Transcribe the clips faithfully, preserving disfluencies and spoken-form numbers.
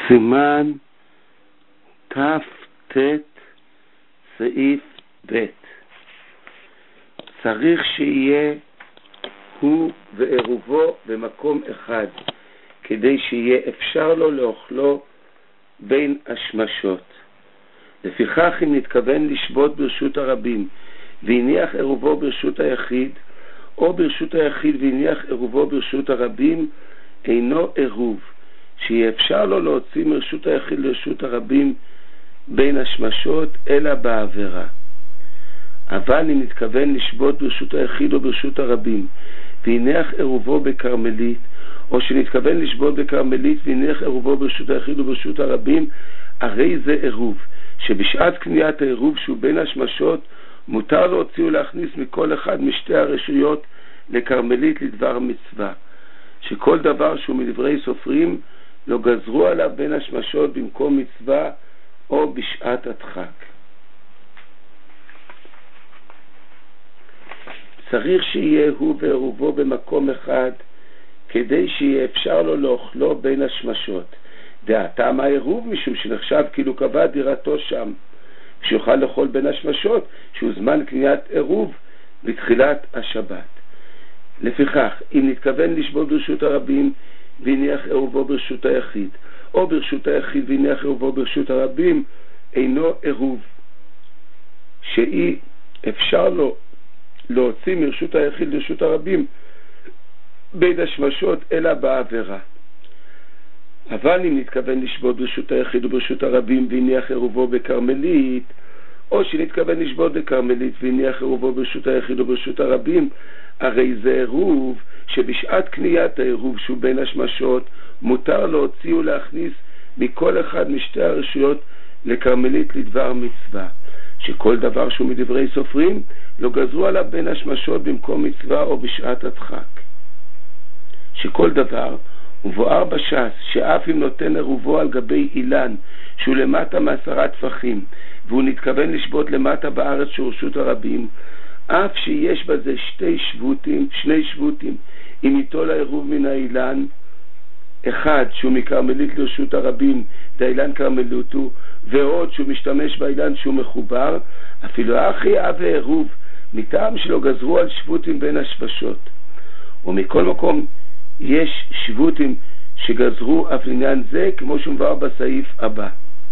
סימן ת' סעיף ב'. צריך שיהיה הוא ועירובו במקום אחד, כדי שיהיה אפשר לו לאוכלו בין השמשות. לפיכך אם נתכוון לשבות ברשות הרבים והניח עירובו ברשות היחיד, או ברשות היחיד והניח עירובו ברשות הרבים, אינו עירוב, שיהיה אפשר לו להוציא מרשות היחיד לרשות הרבים בין השמשות, אלא בעבירה. אבל אם נתכוון לשבות ברשות היחיד או ברשות הרבים והניח עירובו בקרמלית, או שנתכוון לשבות בקרמלית והניח עירובו ברשות היחיד או ברשות הרבים, הרי זה עירוב, שבשעת קניית העירוב שהוא בין השמשות מותר להוציא ולהכניס מכל אחד משתי הרשויות לקרמלית לדבר מצווה, שכל דבר שהוא מדברי סופרים לא גזרו עליו בין השמשות במקום מצווה או בשעת הדחק. צריך שיהיה הוא ועירובו במקום אחד, כדי שיהיה אפשר לו לאוכלו בין השמשות. דעתם העירוב, משום שנחשב כאילו קבע דירתו שם, שיוכל לאכול בין השמשות, שהוא זמן קניית עירוב בתחילת השבת. לפיכך, אם נתכוון לשבות ברשות הרבים והניח עירובו ברשות היחיד, או ברשות היחיד והניח עירובו ברשות הרבים, אינו עירוב, שאי אפשר לו להוציא מרשות היחיד לרשות הרבים בין השמשות, אלא בעבירה. אבל אם נתכוון לשבות ברשות היחיד וברשות הרבים והניח עירובו בקרמלית, או שנתכוון לשבות בקרמלית והניח עירובו ברשות היחיד וברשות הרבים, הרי זה עירוב שבשעת קניית העירוב שהוא בין השמשות מותר להוציא ולהכניס מכל אחד משתי הרשויות לקרמלית לדבר מצווה, שכל דבר שהוא מדברי סופרים לא גזרו עליו בין השמשות במקום מצווה או בשעת הדחק. שכל דבר ובואר בש"ס, שאף אם נותן עירובו על גבי אילן שהוא למטה מעשרה טפחים והוא נתכוון לשבות למטה בארץ שהוא רשות הרבים, אף שיש בזה שתי שבותים, שני שבותים, אם ייטול העירוב מן האילן, אחד שהוא מקרמלית לרשות הרבים, דאילן קרמלותו, ועוד שהוא משתמש באילן שהוא מחובר, אפילו אחי אב העירוב, מטעם שלא גזרו על שבותים בין השבשות. ומכל מקום יש שבותים שגזרו אף לעניין זה, כמו שמובא בסעיף הבא.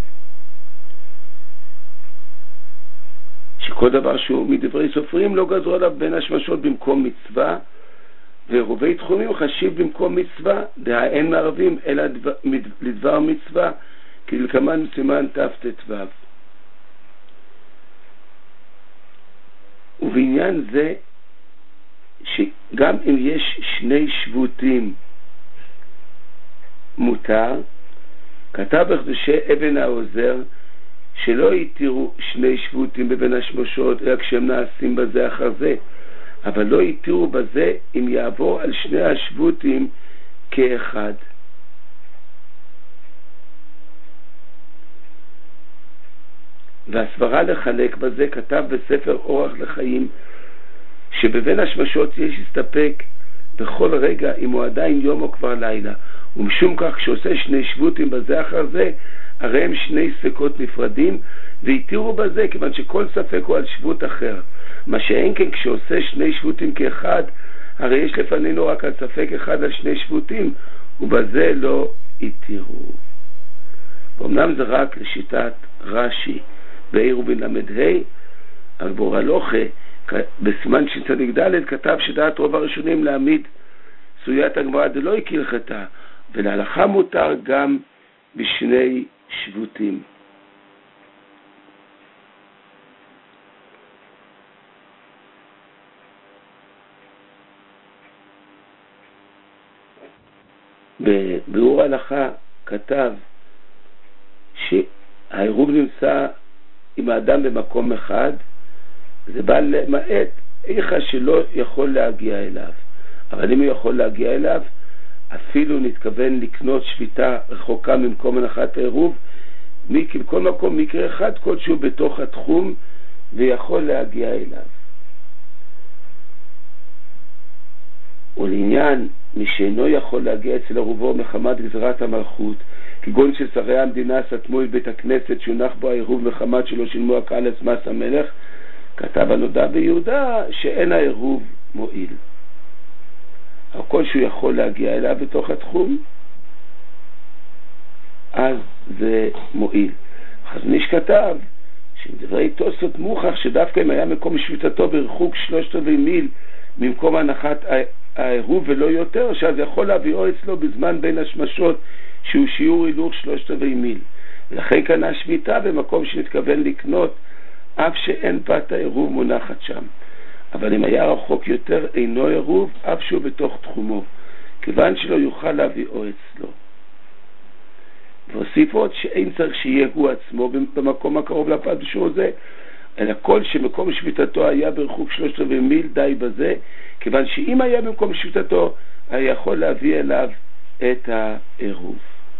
שכל דבר שהוא מדברי סופרים לא גזרו עליו בין השמשות במקום מצווה, ועירובי תחומים חשיב במקום מצווה, דהה אין מערבים אלא דבר, לדבר מצווה, כדלקמן סימן ת' ו'. ובעניין זה, שגם אם יש שני שבותים מותר, כתב בחידושי אבן העוזר שלא יתירו שני שבותים בבין השמשות אלא כשהם נעשים בזה אחר זה, אבל לא יתירו בזה אם יעבור על שני השבותים כאחד. והסברה לחלק בזה כתב בספר אורח לחיים שבבין השמשות יש להסתפק בכל רגע אם הוא עדיין יום או כבר לילה, ומשום כך כשעושה שני שבותים בזה אחר זה, הרי הם שני ספקות נפרדים, והתירו בזה כיוון שכל ספק הוא על שבות אחר, מה שאין כן כשעושה שני שבותים כאחד, הרי יש לפנינו רק על ספק אחד על שני שבותים, ובזה לא התירו. ואומנם זה רק לשיטת רש"י בעירובין למ"ה, אבל באור הלוכה בסימן שצדיק ד' כתב שדעת רוב הראשונים להעמיד סוגיית הגמרא דלא כהלכתה, ולהלכה מותר גם בשני שבותים. בביאור ההלכה כתב שהעירוב נמצא עם האדם במקום אחד, זה בא למעט איכה שלא יכול להגיע אליו, אבל אם הוא יכול להגיע אליו, אפילו נתכוון לקנות שביתה רחוקה ממקום הנחת העירוב, בכל מקום מקרה אחד כלשהו בתוך התחום ויכול להגיע אליו. ולעניין מי שאינו יכול להגיע אצל עירובו מחמת גזירת המלכות, כגון ששרי המדינה סתמו את בית הכנסת שהונח בו העירוב מחמת שלא שילמו הקהל את מס המלך, כתב הנודע ביהודה שאין העירוב מועיל. אבל כל שהוא יכול להגיע אליו בתוך התחום, אז זה מועיל. חזון איש כתב שמדברי תוספות מוכח שדווקא אם היה מקום שביתתו ברחוק שלושת רבעי מיל ממקום הנחת העירוב ולא יותר, שאז יכול להביאו אצלו בזמן בין השמשות שהוא שיעור הילוך שלושת רבעי מיל. ולכן קנה שביתה במקום שנתכוון לקנות אף שאין פת העירוב מונחת שם. אבל אם היה רחוק יותר אינו עירוב אף שהוא בתוך תחומו, כיוון שלא יוכל להביאו אצלו. והוסיף עוד שאין צריך שיהיה הוא עצמו במקום הקרוב לפת בשום זה, אלא כל שמקום שביתתו היה ברחוק שלושת רבעי מיל די בזה, כיוון שאם היה במקום שביתתו היה יכול להביא אליו את העירוב.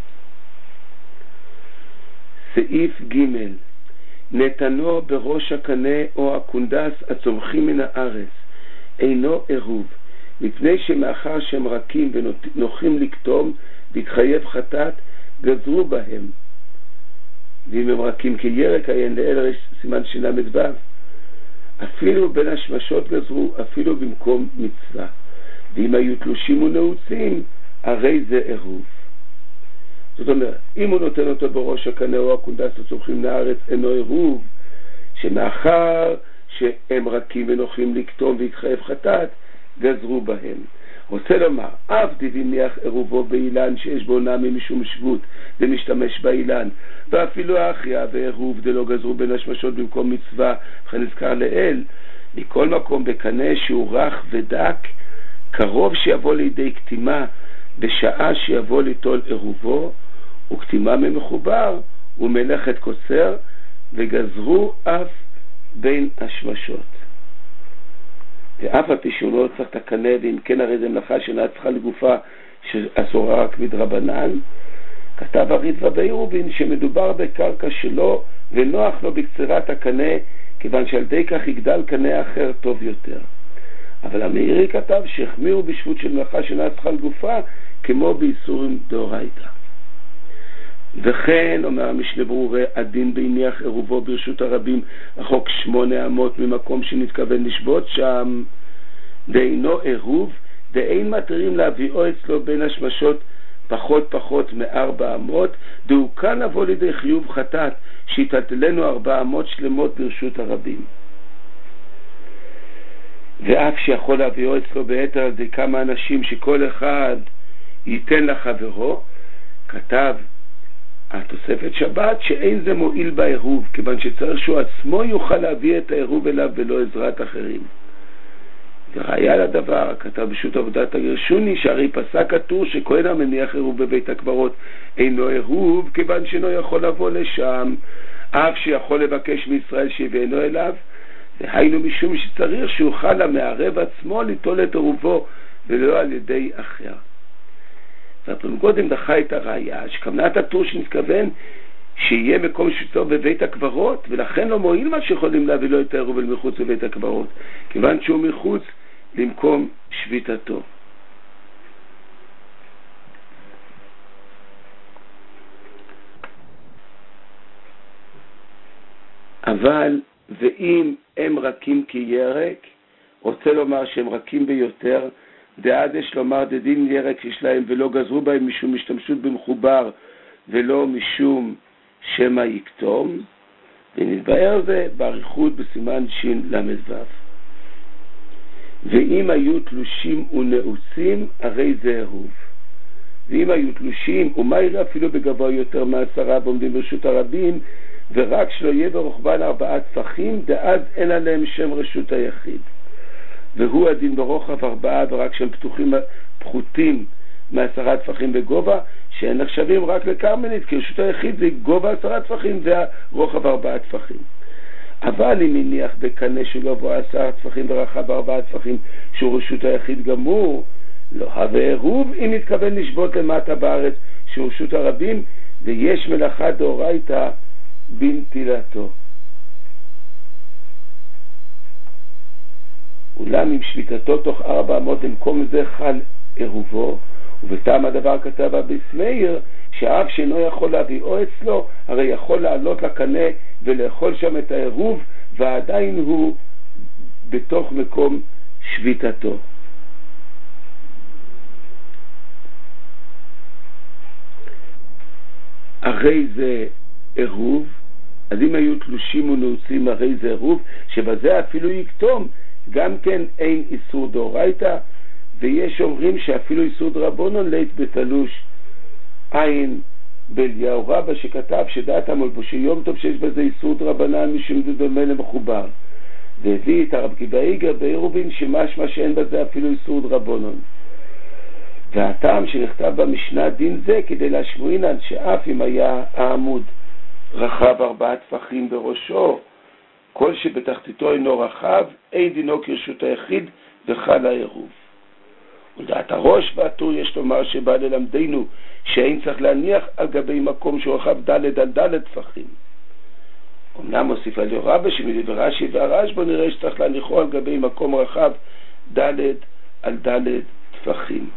סעיף ג' נתנו בראש הקנה או הקונדס הצומחים מן הארץ אינו עירוב, מפני שמאחר שהם רכים ונוחים לקטום והתחייב חטאת גזרו בהם, ואם הם רכים כירק עיין לאל סימן שינה מדבר, אפילו בין השמשות גזרו, אפילו במקום מצווה, ואם היו תלושים ונעוצים הרי זה עירוב. זאת אומרת, אם הוא נותן אותו בראש הקנה או הקונדס הצומחים מהארץ אינו עירוב, שמאחר שהם רכים ונוחים לקטום והתחייב חטאת גזרו בהם. רוצה לומר, אף דבניח עירובו באילן שיש בו נמי משום שבות ומשתמש באילן, ואפילו האחיה ועירוב דלא גזרו בין השמשות במקום מצווה ונזכר לאל, מכל מקום בקנה שהוא רך ודק, קרוב שיבוא לידי קטימה בשעה שיבוא ליטול עירובו, וקטימה ממחובר ומלאכת קוצר, וגזרו אף בין השמשות. ואף הפי שהוא לא צריך את הקנה, ואם כן הרי זה מלאכה שאינה צריכה לגופה שאסורה רק מדרבנן, כתב הריטב"א בעירובין שמדובר בקרקע שלו ונוח לו בקצירת הקנה, כיוון שעל די כך יגדל קנה אחר טוב יותר. אבל המאירי כתב שהחמירו בשבות של מלאכה שאינה צריכה לגופה כמו באיסורים דאורייתא. וכן אומר המשנה ברורה, הדין בהניח עירובו ברשות הרבים רחוק שמונה אמות ממקום שנתכוון לשבות שם, דאינו עירוב, דאין מתירים להביאו אצלו בין השמשות פחות פחות מארבע אמות, דהוא כאן לבוא לידי חיוב חטאת שיטלטלנו ארבע אמות שלמות ברשות הרבים. ואף שיכול להביאו אצלו ביתר על די כמה אנשים שכל אחד ייתן לחברו, כתב התוספת שבת שאין זה מועיל בעירוב, כיוון שצריך שהוא עצמו יוכל להביא את העירוב אליו ולא עזרת אחרים. וראיה לדבר, כתב בשו"ת עבודת הגרשוני, שהרי פסק הטור שכהן המניח עירוב בבית הקברות אינו עירוב, כיוון שאינו יכול לבוא לשם, אף שיכול לבקש מישראל שיביאנו אליו, והיינו משום שצריך שיוכל המערב עצמו ליטול את עירובו ולא על ידי אחר. והפעם קודם דחה את הראיה שכוונת הטור שנתכוון שיהיה מקום שביתתו בבית הקברות, ולכן לא מועיל מה שיכולים להביא לו את העירוב אל מחוץ לבית הקברות, כיוון שהוא מחוץ למקום שביתתו. אבל ואם הם רכים כירק, רוצה לומר שהם רכים ביותר, דעד יש לומר דדין ירק יש להם ולא גזרו בהם משום השתמשות במחובר ולא משום שמא יקטום, ונתבאר זה בעריכות בסימן שין למדוו. ואם היו תלושים ונעוצים הרי זה עירוב, ואם היו תלושים ומה יראה אפילו בגבוה יותר מעשרה ועומדים ברשות הרבים, ורק שלא יהיה ברוחבן ארבעה טפחים, דאז אין עליהם שם רשות היחיד, והוא הדין ברוחב ארבעה ורק שהם פתוחים פחותים מעשרה טפחים בגובה, שהם נחשבים רק לקרמלית, כי רשות היחיד זה גובה עשרה טפחים והרוחב ארבעה טפחים. אבל אם הניח בקנה שגבוה עשרה טפחים ורחב ארבעה טפחים שהוא רשות היחיד גמור, לא הווה עירוב אם מתכוון לשבות למטה בארץ שהוא רשות הרבים, ויש מלאכה דאורייתא בנטילתו. אולם אם שביתתו תוך ארבע אמות במקום זה חל עירובו, ובטעם הדבר כתב אביס מאיר, שאף שאינו יכול להביאו אצלו, הרי יכול לעלות לקנה ולאכול שם את העירוב, ועדיין הוא בתוך מקום שביתתו. הרי זה עירוב, אז אם היו תלושים ונעוצים הרי זה עירוב, שבזה אפילו יקטום, גם כן אין איסור דאורייתא, ויש אומרים שאפילו איסור דרבנן לית בתלוש עין באליהו רבא שכתב שדעת המלבושי יום טוב שיש בזה איסור דרבנן משום דומה למחובר, והביא את הרב גיבא איגר בעירובין שמשמע שאין בזה אפילו איסור דרבנן. והטעם שנכתב במשנה דין זה כדי להשמועינן שאף אם היה העמוד רחב ארבעה טפחים בראשו, כל שבתחתיתו אינו רחב, אין דינו כרשות היחיד וחל העירוב. ולדעת הראש והטור יש לומר שבא ללמדנו שאין צריך להניח על גבי מקום שהוא רחב דלת על דלת טפחים. אמנם מוסיף על רבא שמדברי רש"י והרשב"א נראה שצריך להניחו על גבי מקום רחב דלת על דלת טפחים.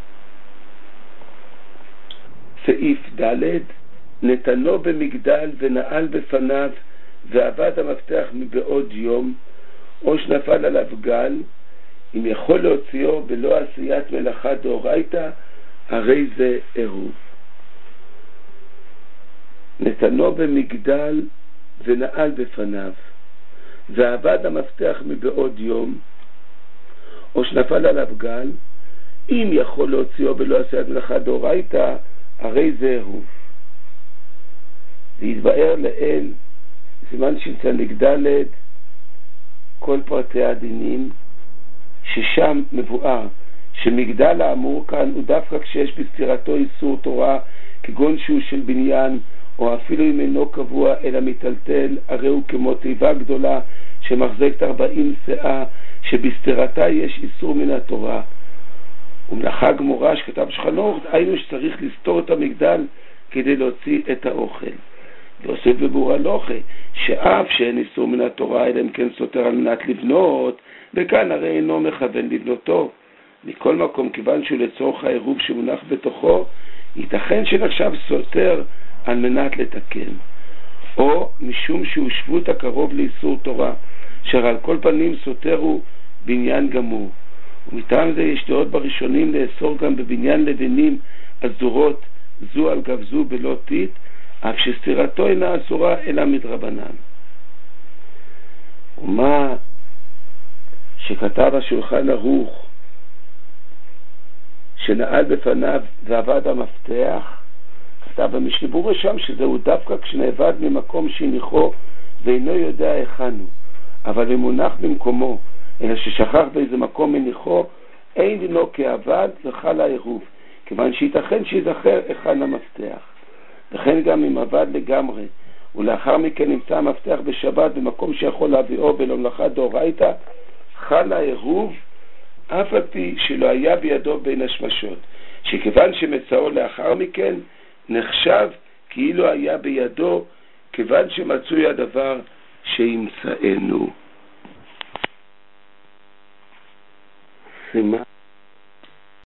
סעיף ד' נתנו במגדל ונעל בפניו ועבד המפתח מבעוד יום, או שנפל עליו גל, אם יכול להוציאו בלא עשיית מלאכה דאורייתא, הרי זה עירוב. נתנו במגדל ונעל בפניו ועבד המפתח מבעוד יום, או שנפל עליו גל, אם יכול להוציאו בלא עשיית מלאכה דאורייתא, הרי זה עירוב. והתבאר לאל סימן שצדיק ד' כל פרטי הדינים, ששם מבואר שמגדל האמור כאן הוא דווקא כשיש בסתירתו איסור תורה, כגון שהוא של בניין, או אפילו אם אינו קבוע אלא מטלטל, הרי הוא כמו תיבה גדולה שמחזקת ארבעים שאה, שבסתירתה יש איסור מן התורה. ומלאכה גמורה שכתב שולחן אורוך, היינו שצריך לסתור את המגדל כדי להוציא את האוכל. ועושה בבור הלוכה, שאף שאין איסור מן התורה, אלא אם כן סותר על מנת לבנות, וכאן הרי אינו מכוון לבנותו. מכל מקום, כיוון שהוא לצורך העירוב שמונח בתוכו, ייתכן שנחשב סותר על מנת לתקן. או משום שהוא שבות הקרוב לאיסור תורה, אשר על כל פנים סותר הוא בניין גמור. ומטעם זה יש דעות בראשונים לאסור גם בבניין לבנים אזורות זו על גב זו בלא תית, אף שסתירתו אינה אסורה אלא מדרבנן. ומה שכתב השולחן ערוך שנעל בפניו ועבד המפתח, כתב במשנה ברורה שם שזהו דווקא כשנאבד ממקום שהניחו ואינו יודע היכן הוא, אבל אם מונח במקומו אלא ששכח באיזה מקום מניחו, אין דינו כעבד וחל העירוב, כיוון שייתכן שיזכר היכן המפתח. וכן גם אם עבד לגמרי ולאחר מכן נמצא המפתח בשבת במקום שיכול להביאו במלאכה דאורייתא, חל העירוב אף על פי שלא היה בידו בין השמשות, שכיוון שמצאו לאחר מכן נחשב כאילו היה בידו, כיוון שמצוי הדבר שימצאנו. סימן